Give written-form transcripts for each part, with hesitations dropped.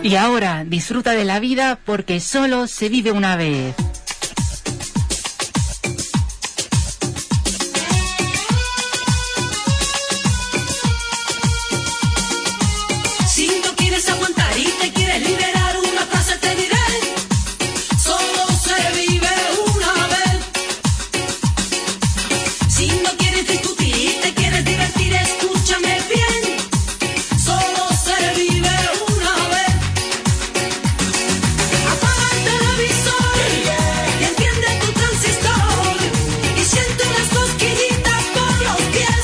Y ahora disfruta de la vida porque solo se vive una vez. Si no quieres aguantar y te quieres liberar, una frase te diré: solo se vive una vez. Si no quieres discutir y te quieres divertir, escúchame bien: solo se vive una vez. Apaga el televisor y enciende tu transistor y siente unas cosquillitas por los pies.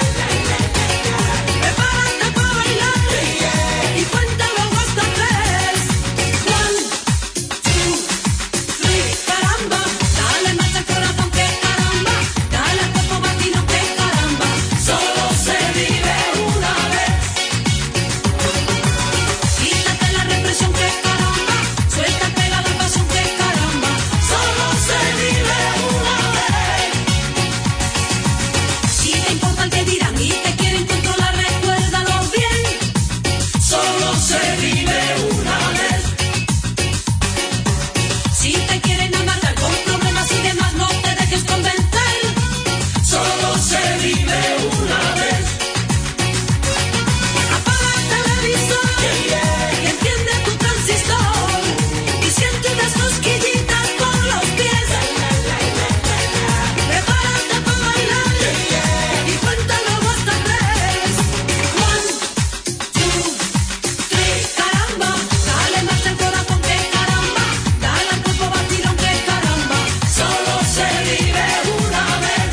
Prepárate para bailar y cuenta luego hasta 3. 1, 2, 3, caramba. Dale marcha al corazón, que caramba. Dale al cuerpo latino, que caramba. Solo se vive una vez. Quítate la represión, que caramba. Suelta y pega la pasión, que caramba. Solo se vive una vez. Si te importa el que dirán y te quieren controlar, recuérdalo bien: solo se vive una vez. Si te quieren amargar con problemas y demás, no te dejes convencer: solo se vive una vez. Apaga el televisor y enciende tu transistor y siente unas cosquillitas por los pies. Prepárate para bailar y cuenta luego hasta 3. 1, 2, 3, caramba. Dale marcha al corazón, que caramba. Dale al cuerpo vacilón, que caramba. Solo se vive una vez.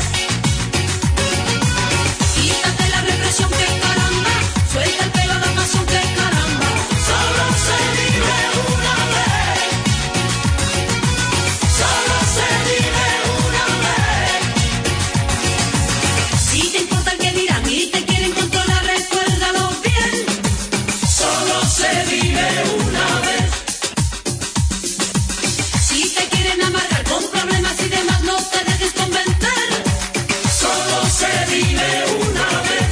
Quítate la represión, que caramba. Suelta el pelo a la pasión, que caramba. Solo se vive una vez. Solo se vive una vez. Si te importa el que dirán y te quieren controlar, recuérdalo bien: solo se vive una vez. Si te quieren amargar con problemas y demás, no te dejes convencer: solo se vive una vez.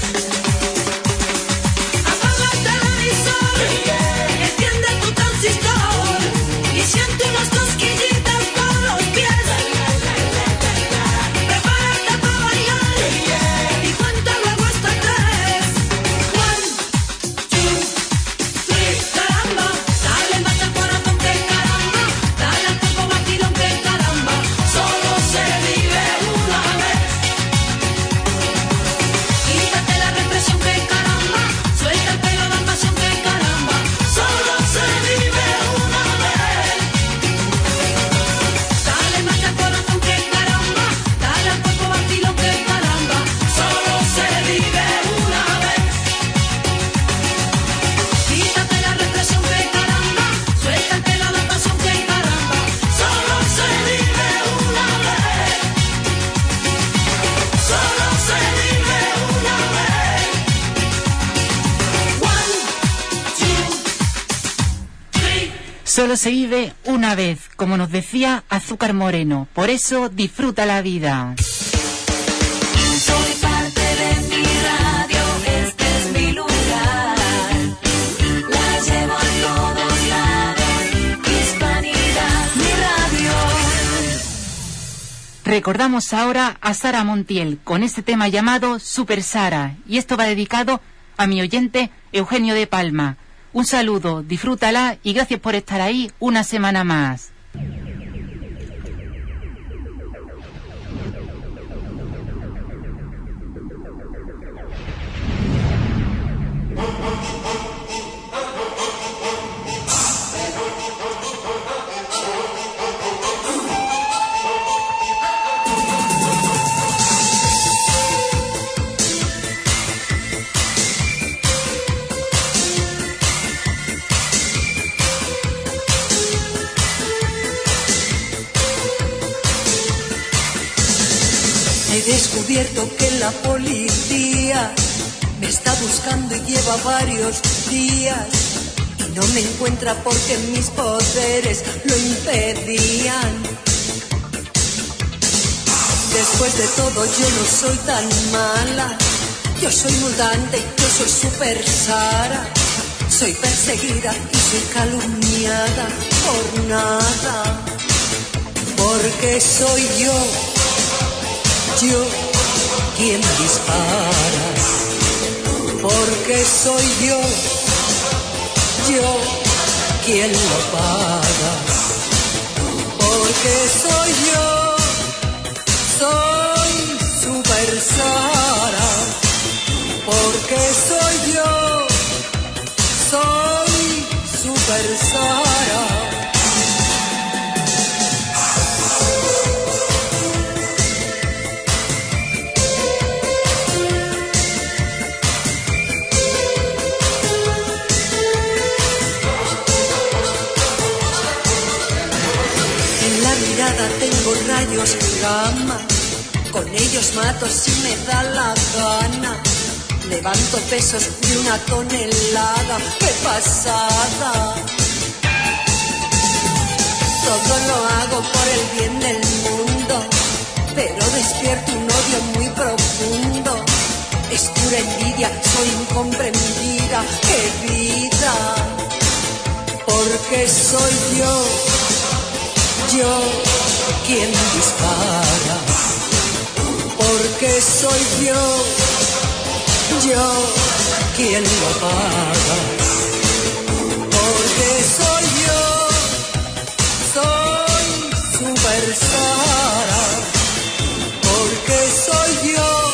Apaga el televisor y enciende tu transistor y siente unas cosquillitas por los pies. Prepárate para bailar y cuenta luego hasta 3. 1, 2, 3, caramba. Dale marcha al corazón, que caramba. Dale al cuerpo vacilón, que caramba. Solo se vive una vez. Quítate la represión, que caramba. Suelta el pelo a la pasión, que caramba. Solo se vive una vez. Dale marcha al corazón, que caramba. Dale al cuerpo vacilón, que caramba. Solo se vive una vez. Quítate la represión, que caramba. Suelta el pelo a la pasión, que caramba. Solo se vive una vez. Solo se vive una vez. 1, 2, 3. Solo se vive una vez, como nos decía Azúcar Moreno. Por eso disfruta la vida. Soy parte de mi radio, este es mi lugar. La llevo a todos lados, Hispanidad, mi radio. Recordamos ahora a Sara Montiel con este tema llamado Super Sara. Y esto va dedicado a mi oyente Eugenio de Palma. Un saludo, disfrútala y gracias por estar ahí una semana más. He descubierto que la policía me está buscando y lleva varios días y no me encuentra porque mis poderes lo impedían. Después de todo yo no soy tan mala, yo soy mutante, yo soy Super Sara. Soy perseguida y soy calumniada por nada, porque soy yo quien dispara, porque soy yo quien lo paga, porque soy Super Sara, porque soy Super Sara. Tengo rayos gamma, con ellos mato si me da la gana. Levanto pesos de 1 tonelada, ¡qué pasada! Todo lo hago por el bien del mundo, pero despierto un odio muy profundo. Es pura envidia, soy incomprendida, ¡qué vida! Porque soy yo quien dispara, porque soy yo quien lo paga, porque soy Super Sara, porque soy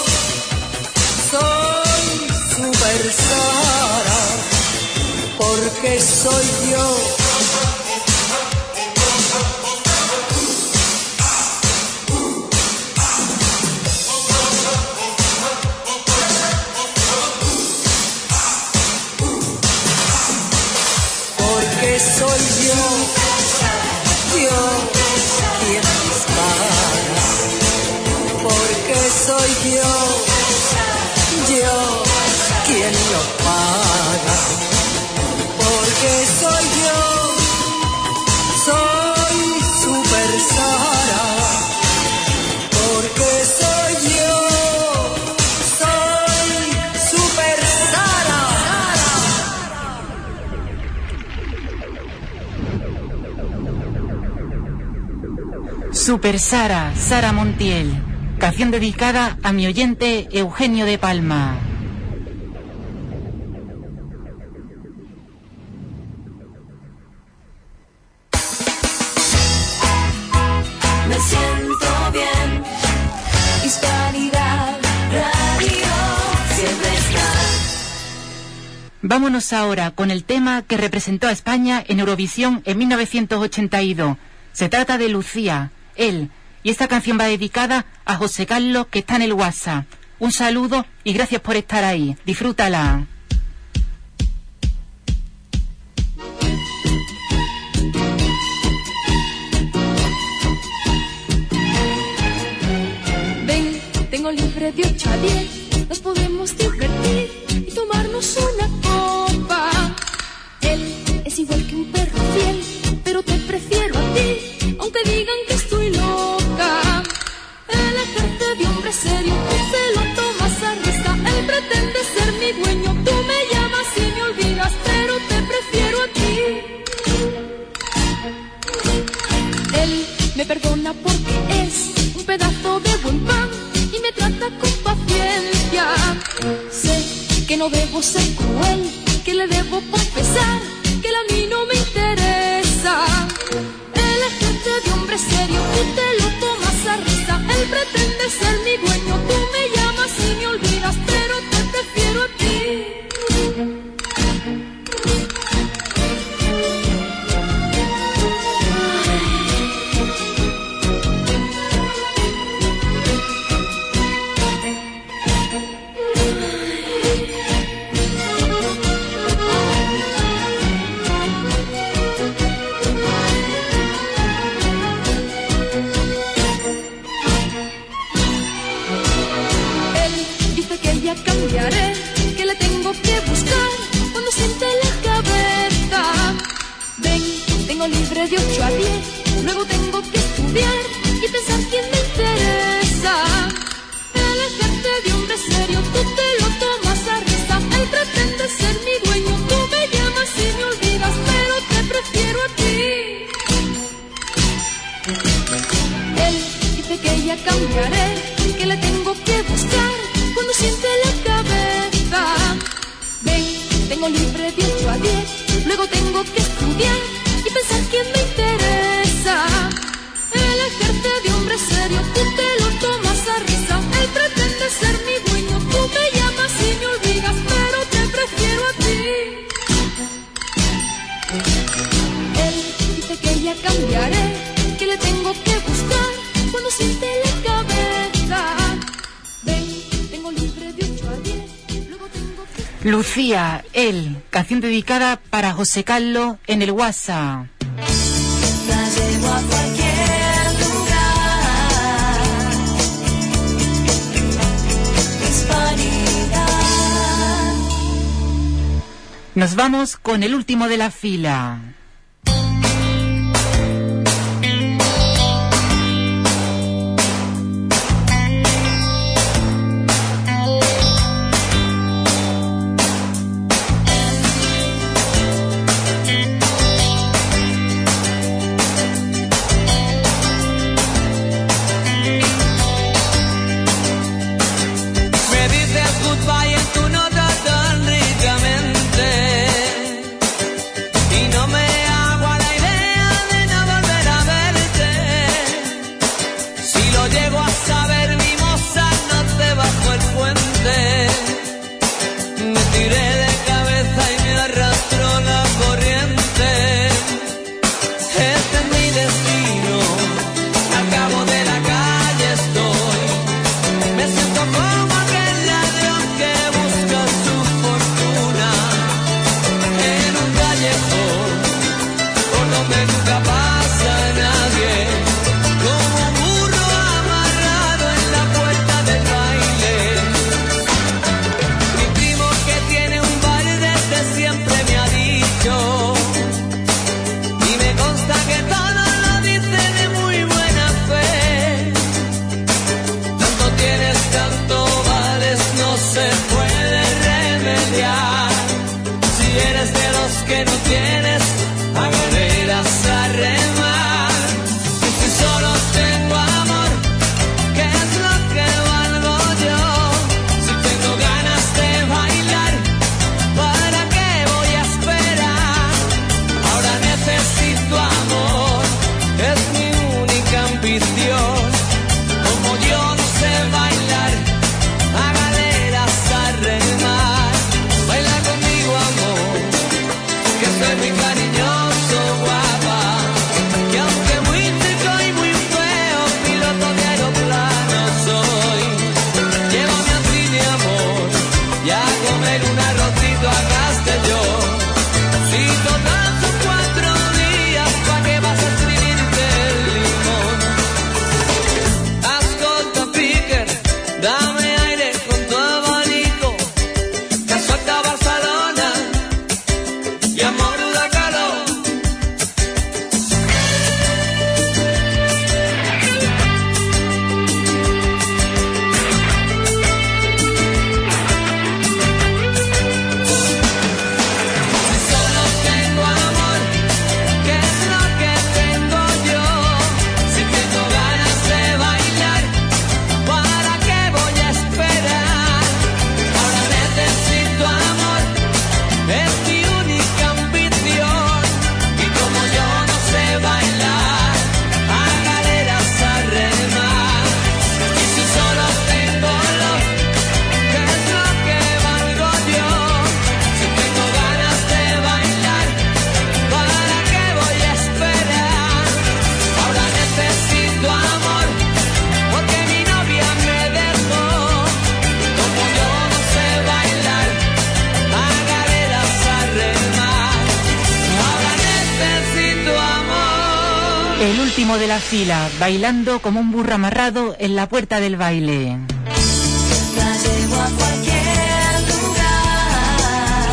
Super Sara, porque soy yo. Soy yo quien dispara, porque soy yo quien lo paga, porque soy Super Sara, porque soy Super Sara. Super Sara, Sara Montiel. Canción dedicada a mi oyente Eugenio de Palma. Me siento bien. Hispanidad Radio siempre está. Vámonos ahora con el tema que representó a España en Eurovisión en 1982. Se trata de Lucía, él, y esta canción va dedicada a José Carlos, que está en el WhatsApp. Un saludo y gracias por estar ahí. Disfrútala. Ven, tengo libre de 8 a 10, nos podemos divertir y tomarnos una copa. Él es igual que un perro fiel, pero te prefiero a ti, aunque digan que estoy loca. Él ejerce de hombre serio, tú se lo tomas a risa. Él pretende ser mi dueño, tú me llamas y me olvidas, pero te prefiero a ti. Él me perdona porque es un pedazo de buen pan y me trata con paciencia. Sé que no debo ser cruel, que le debo confesar que él a mí no me interesa. Él es gente de hombre serio, tú te lo tomas a risa. Él pretende ser mi dueño, tú me llamas y me olvidas, pero te prefiero a ti. Él dice que ya cambiaré, que la tengo que buscar cuando siente la cabeza. Ven, tengo libre de 8 a 10, luego tengo que estudiar y pensar quién me interesa. Él ejerce de hombre serio, tú te lo tomas a risa. Él pretende ser mi dueño, tú me llamas y me olvidas, pero te prefiero a ti. Él dice que ya cambiaré, que le tengo que buscar cuando siente la cabeza. Ven, tengo libre de 8 a 10, luego tengo que... Lucía, él, canción dedicada para José Carlos en el WhatsApp. La llevo a cualquier lugar. Hispanidad. Nos vamos con el último de la fila. Me dices goodbye en tu nota tan ricamente y no me hago a la idea de no volver a verte. Si lo llego a saber, mi moza, no te bajo el puente. Me tiré de cabeza y me arrastró la corriente. Este es mi destino, al cabo de la calle estoy. Me siento como aquel ladrón que busca su fortuna en un callejón por donde nunca pasa nadie, como un burro amarrado en la puerta del baile. Mi primo, que tiene un bar desde siempre, me ha dicho, y me consta que todo lo dice de muy buena fe: tanto tienes, tanto vales, no se puede remediar. Si eres de los que no tienes, a galeras a remar. Y si solo tengo amor, ¿qué es lo que valgo yo? Si tengo ganas de bailar, ¿para qué voy a esperar? Ahora necesito amor, es mi única ambición. Como yo no sé bailar, a galeras a remar. Baila conmigo, amor, que soy muy cariñoso, guapa. Que aunque muy chico y muy feo, piloto de aeroplano soy. Llévame a ti, mi amor, y a comer un arrocito a Castellón. Si total son 4 días, ¿pa' qué vas a escribirte el limón? Ascolta, Piquer, dame aire con tu abanico, que suelta Barcelona y amor da calor. Si solo tengo amor, ¿qué es lo que tengo yo? Si tengo ganas de bailar, ¿para qué voy a esperar? Ahora necesito amor, es mi única ambición. Y como yo no sé bailar, a galeras a remar. Y si solo tengo love, ¿qué es lo que valgo yo? Si tengo ganas de bailar, ¿para qué voy a esperar? Ahora necesito amor, porque mi novia me dejó. Como yo no sé bailar, a galeras a remar. Ahora necesito amor. El último de la fila, bailando como un burro amarrado en la puerta del baile. La llevo a cualquier lugar.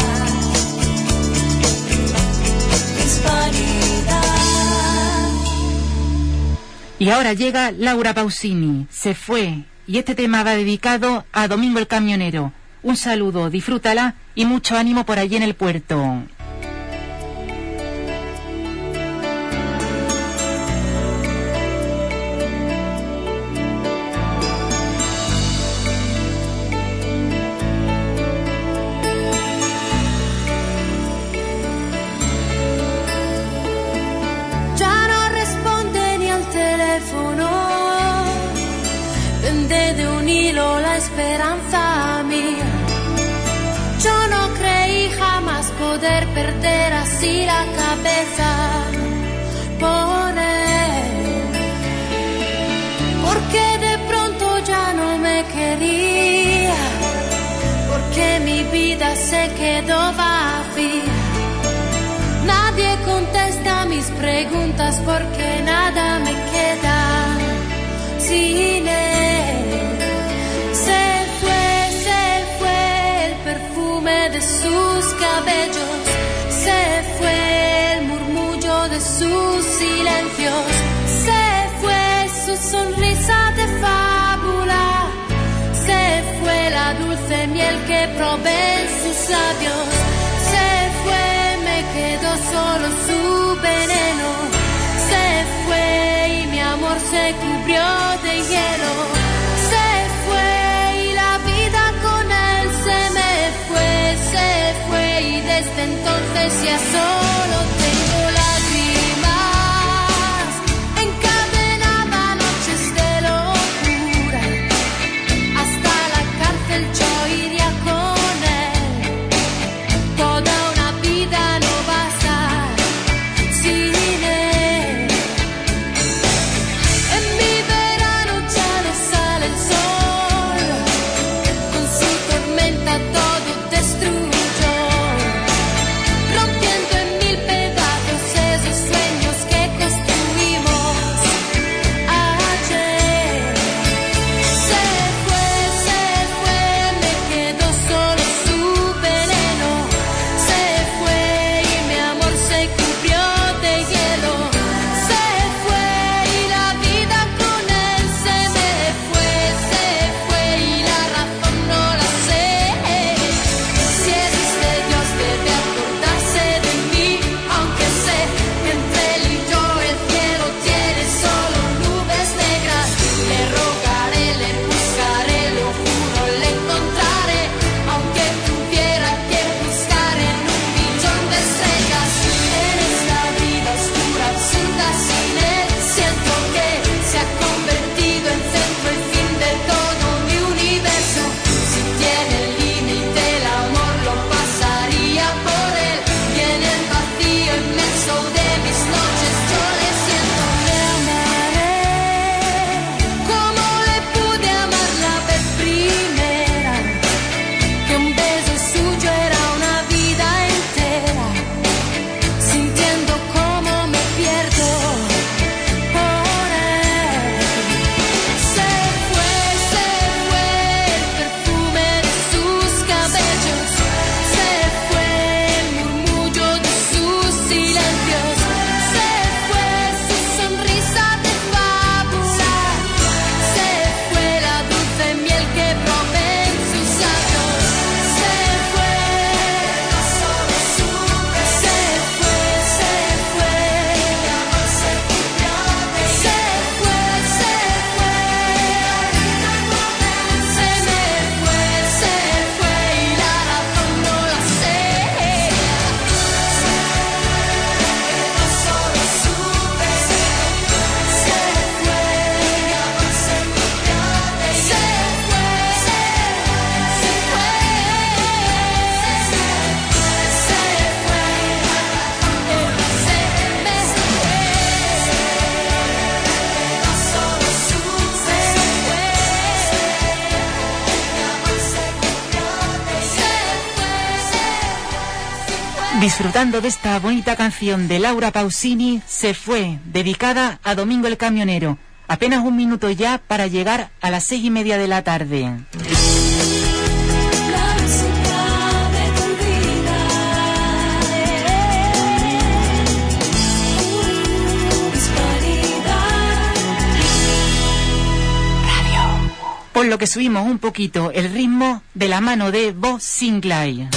Hispanidad. Y ahora llega Laura Pausini, Se fue, y este tema va dedicado a Domingo el Camionero. Un saludo, disfrútala y mucho ánimo por allí en el puerto. esperanza mía. Yo no creí jamás poder perder así la cabeza por él, porque de pronto ya no me quería, porque mi vida se quedó vacía. Nadie contesta mis preguntas porque nada me queda sin él. Se fue el perfume de sus cabellos, se fue el murmullo de sus silencios, se fue su sonrisa de fábula, se fue la dulce miel que probé en sus labios, se fue, me quedó solo su veneno, se fue y mi amor se cubrió de hielo, se fue y la vida con él se me fue y desde entonces ya solo tengo lágrimas, encadenada noches de locura, hasta la cárcel yo iría con él, toda una vida no basta sin él. En mi verano ya no sale el sol, con su tormenta todo destruyó, rompiendo en mil pedazos esos sueños que construimos ayer. Se fue, me quedó solo su veneno, se fue y mi amor se cubrió de hielo, se fue y la vida con él se me fue y la razón no la sé. Si existe Dios debe acordarse de mí, aunque sé que entre él y yo el cielo tiene solo nubes negras. Le rogaré, le buscaré, lo juro, le encontraré, aunque tuviera que buscar en un millón de estrellas. En esta vida oscura, absurda sin él, siento que se ha convertido en centro y fin de todo mi universo. Si tiene el límite el amor lo pasaría por él, y en el vacío inmenso de mis noches yo le siento. Le amaré como le pude amar la vez primera, que un beso suyo era una vida entera, sintiendo cómo me pierdo por él. Se fue el perfume de sus cabellos, se fue el murmullo de sus silencios, se fue su sonrisa de fábula, se fue la dulce miel que probé en sus labios, se fue, y la razón no la sé. Disfrutando de esta bonita canción de Laura Pausini, Se fue, dedicada a Domingo el Camionero. Apenas un minuto ya para llegar a las 6:30 de la tarde. La música de tu vida, disparidad. Por lo que subimos un poquito el ritmo de la mano de Bo Sinclair.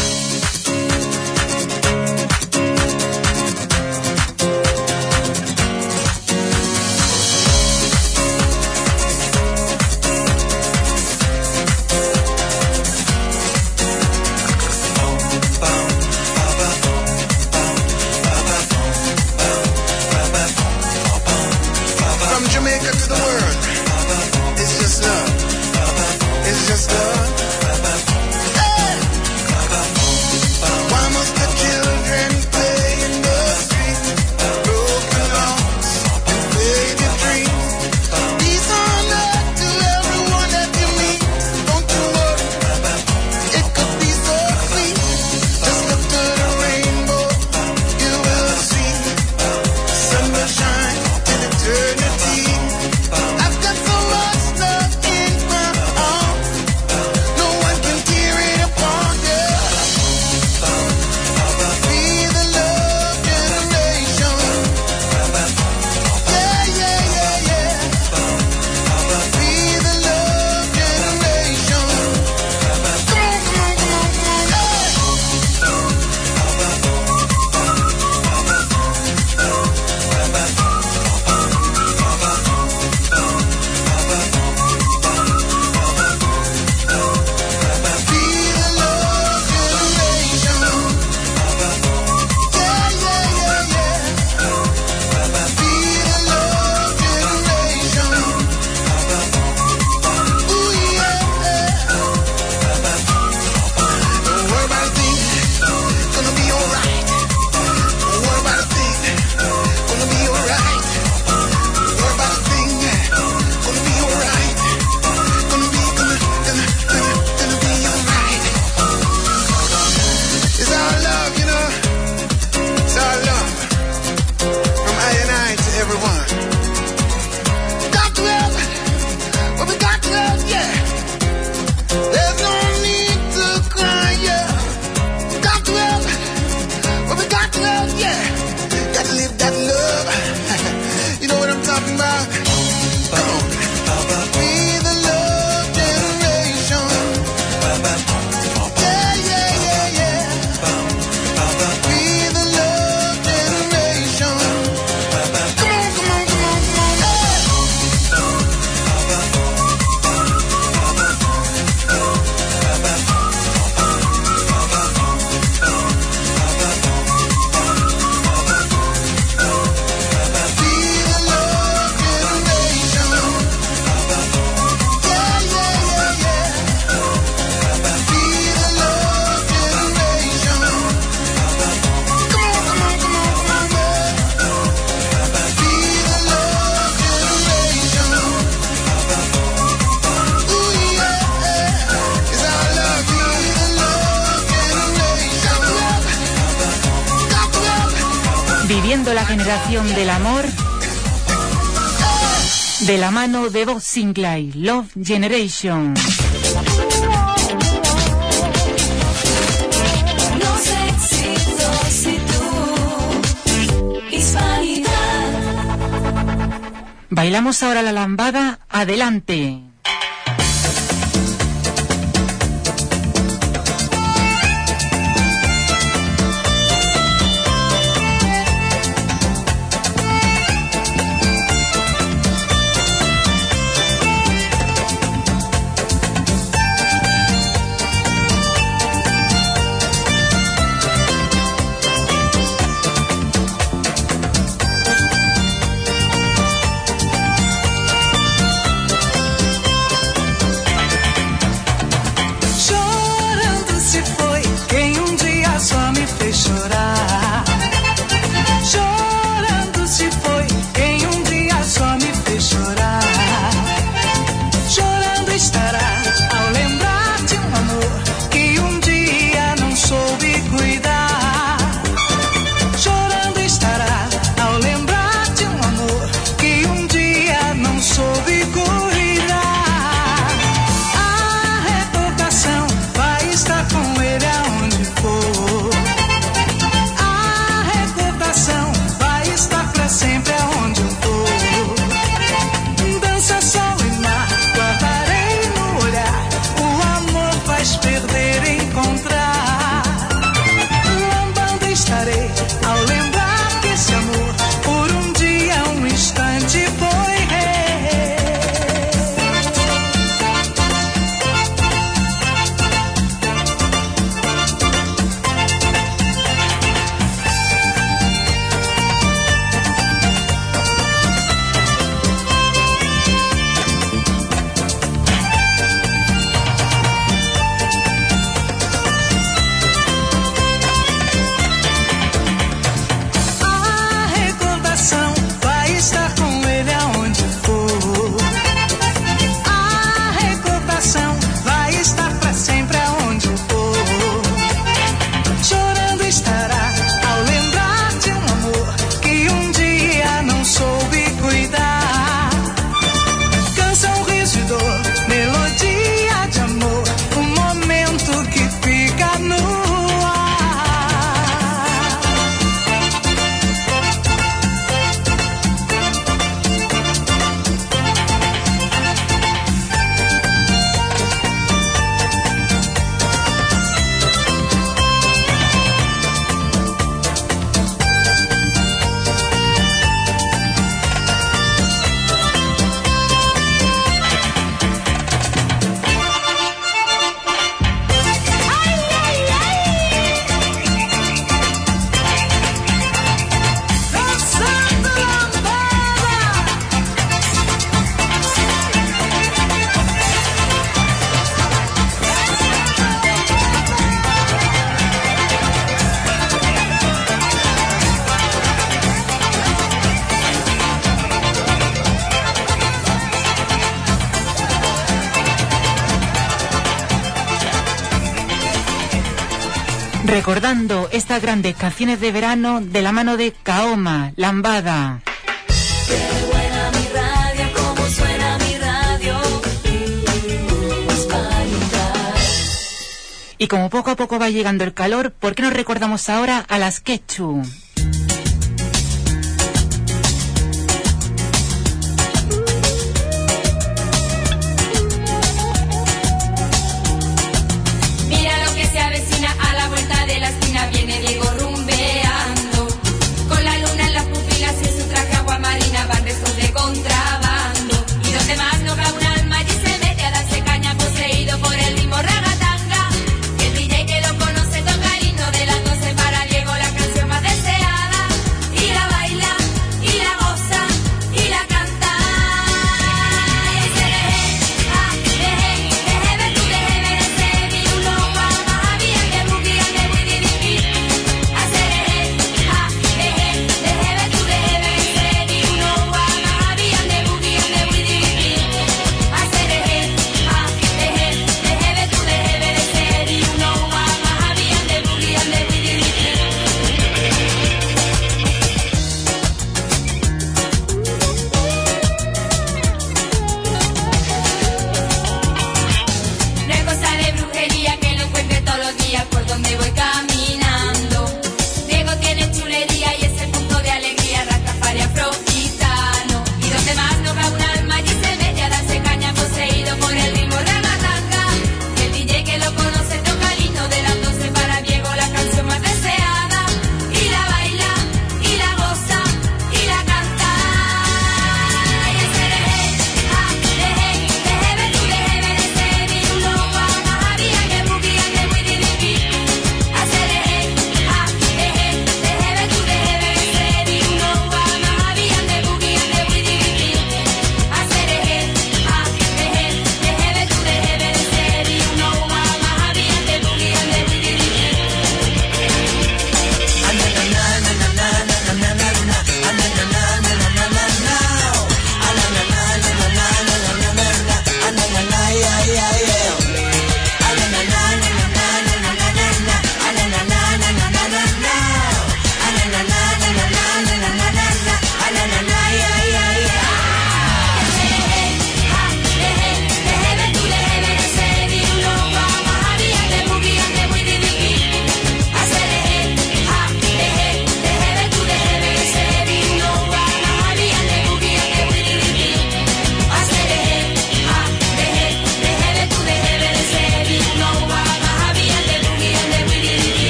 From Jamaica to the world, it's just love. It's just love. Marcando la generación del amor de la mano de Bob Sinclair, Love Generation. Los éxitos y tu hispanidad. Bailamos ahora la lambada, adelante. Recordando estas grandes canciones de verano de la mano de Kaoma, Lambada. Qué buena mi radio, cómo suena mi radio. Hispanidad. Y como poco a poco va llegando el calor, ¿por qué no recordamos ahora a las Quechu? El DJ que lo conoce toca el himno de las 12 para Diego, la canción más deseada.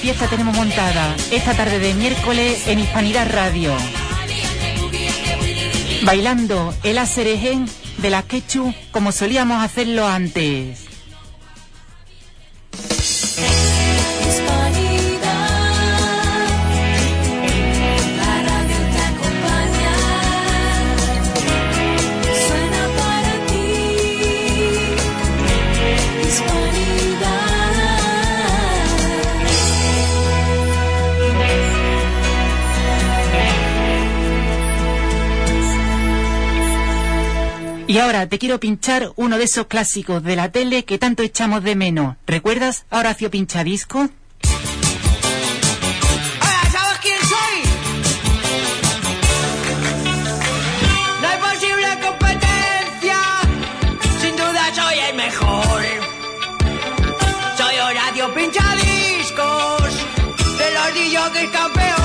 fiesta tenemos montada esta tarde de miércoles en Hispanidad Radio. Bailando el aserején de las quechú como solíamos hacerlo antes. Y ahora te quiero pinchar uno de esos clásicos de la tele que tanto echamos de menos. ¿Recuerdas a Horacio Pinchadisco? Hola, ¿sabes quién soy? No hay posible competencia, sin duda soy el mejor. Soy Horacio Pinchadiscos, de los DJs campeón.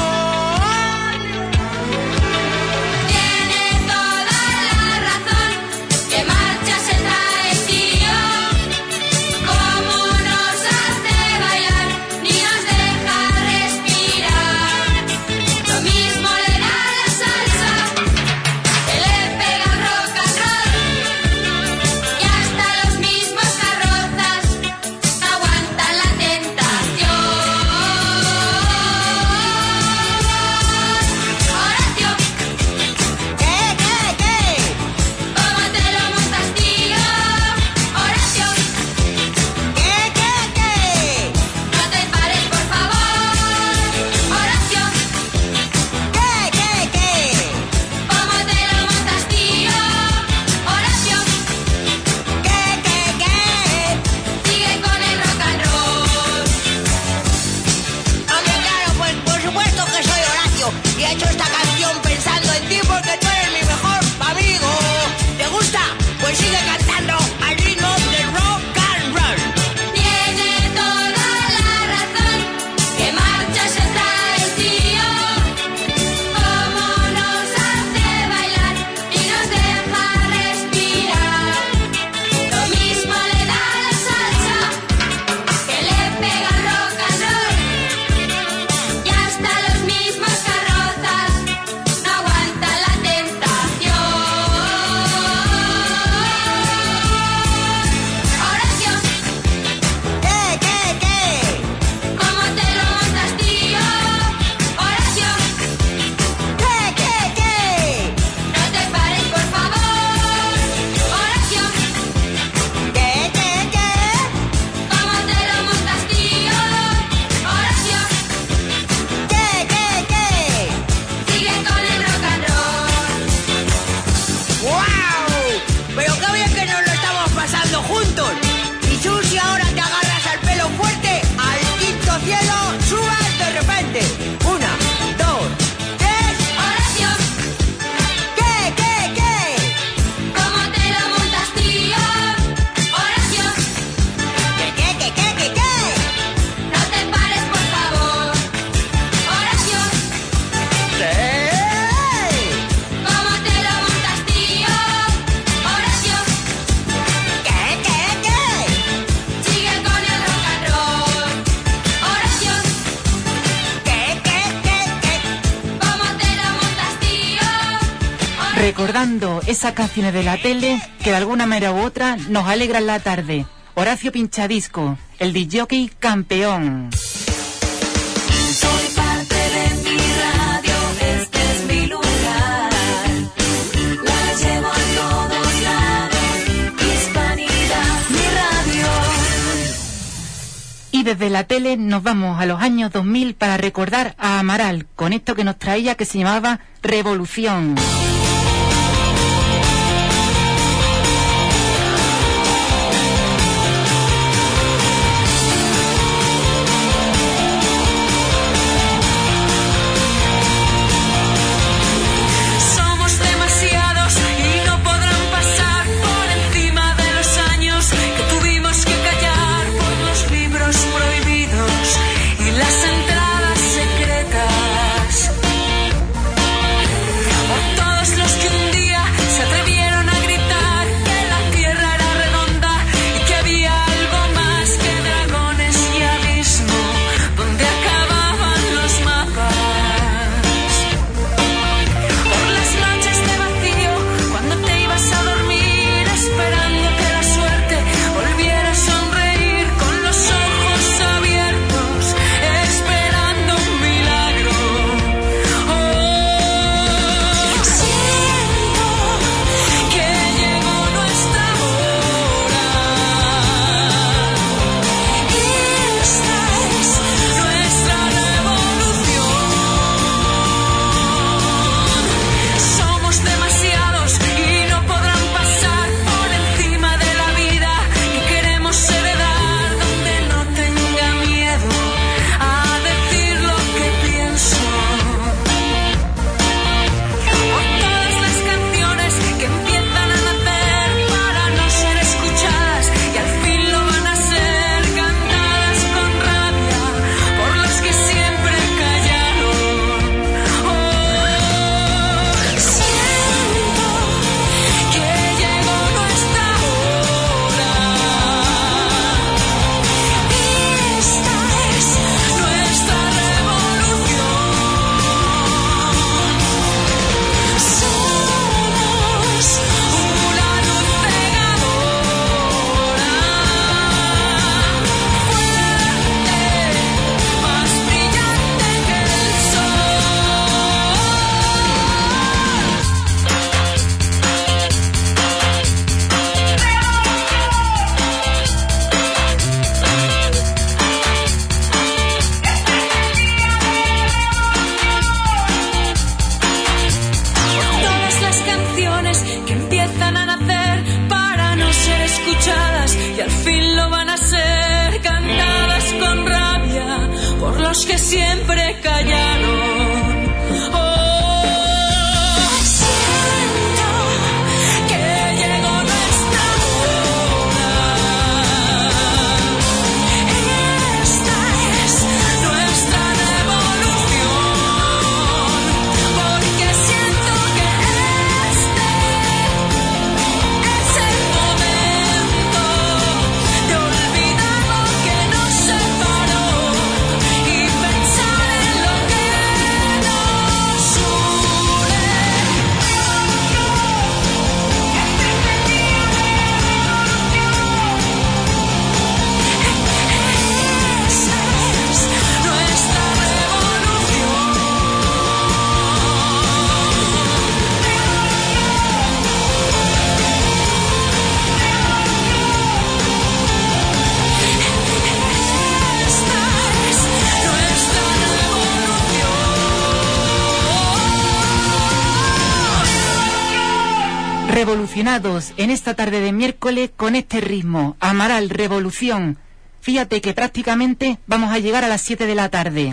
Recordando esas canciones de la tele que de alguna manera u otra nos alegran la tarde. Horacio Pinchadisco, el disc-jockey campeón. Soy parte de mi radio, este es mi lugar. La llevo a todos lados, Hispanidad, mi radio. Y desde la tele nos vamos a los años 2000 para recordar a Amaral con esto que nos traía que se llamaba Revolución. Todos canciones que empiezan a nacer para no ser escuchadas y al fin lo van a ser, cantadas con rabia por los que siempre callaron. Siento que llegó nuestra hora. Esta es nuestra revolución, porque siento que este es el momento de olvidar lo que nos separó y pensar en lo que nos une. Esta es nuestra revolución. Esta es nuestra revolución. Revolucionados en esta tarde de miércoles con este ritmo. Amaral, revolución. Fíjate que prácticamente vamos a llegar a las 7 de la tarde.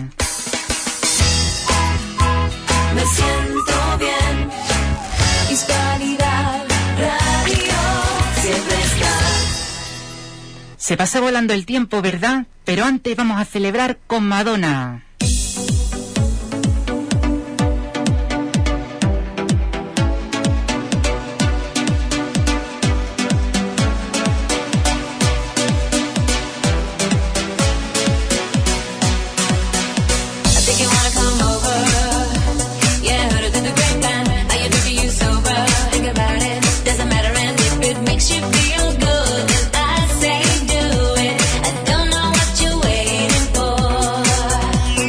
Me siento bien. Hispanidad Radio siempre está. Se pasa volando el tiempo, ¿verdad? Pero antes vamos a celebrar con Madonna. I think you wanna come over. Yeah, heard it through the grapevine. Are you drinking, you sober? Think about it, doesn't matter. And if it makes you feel good, then I say do it. I don't know what you're waiting for.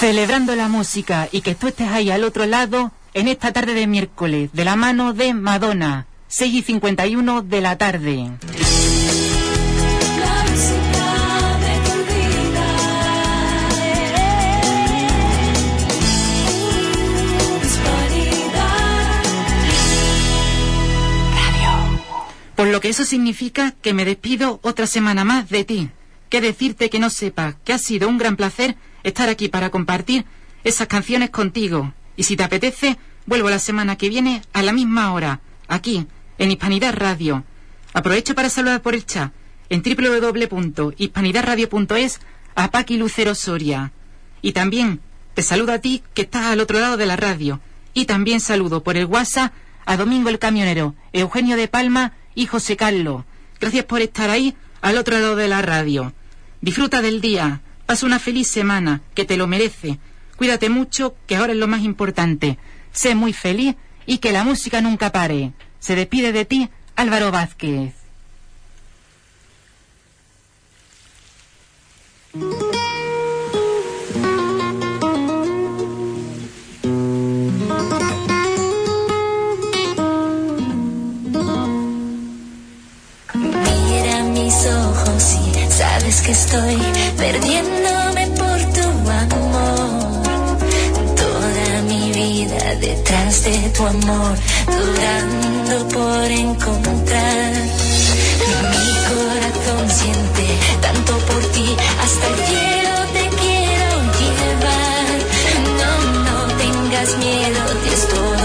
Celebrando la música y que tú estés ahí al otro lado en esta tarde de miércoles, de la mano de Madonna, 6:51 de la tarde. La música me olvida. Disparidad. Por lo que eso significa que me despido otra semana más de ti. Que decirte que no sepas que ha sido un gran placer estar aquí para compartir esas canciones contigo. Y si te apetece, vuelvo la semana que viene a la misma hora, aquí, en Hispanidad Radio. Aprovecho para saludar por el chat en www.hispanidadradio.es a Paqui Lucero Soria. Y también te saludo a ti que estás al otro lado de la radio. Y también saludo por el WhatsApp a Domingo el Camionero, Eugenio de Palma y José Carlos. Gracias por estar ahí al otro lado de la radio. Disfruta del día, pasa una feliz semana, que te lo merece. Cuídate mucho, que ahora es lo más importante. Sé muy feliz y que la música nunca pare. Se despide de ti, Álvaro Vázquez. Mira mis ojos y sabes que estoy perdiéndome por tu amor. Toda mi vida detrás de tu amor, durando por encontrar. Mi corazón siente tanto por ti, hasta el cielo te quiero llevar. No, no tengas miedo, Dios todo